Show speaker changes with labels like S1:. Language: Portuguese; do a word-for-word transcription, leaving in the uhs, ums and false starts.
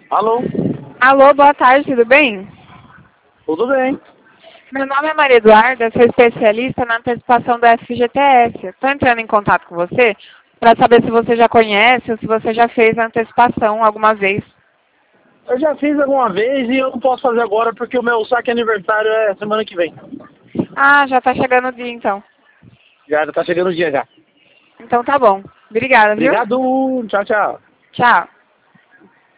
S1: Alô?
S2: Alô, boa tarde, tudo bem?
S1: Tudo bem?
S2: Meu nome é Maria Eduarda, sou especialista na antecipação do F G T S. Estou entrando em contato com você para saber se você já conhece ou se você já fez a antecipação alguma vez.
S1: Eu já fiz alguma vez e eu não posso fazer agora porque o meu saque aniversário é semana que vem.
S2: Ah, já está chegando o dia então.
S1: Já tá chegando o dia já.
S2: Então tá bom. Obrigada, viu?
S1: Obrigado. Tchau, tchau.
S2: Tchau.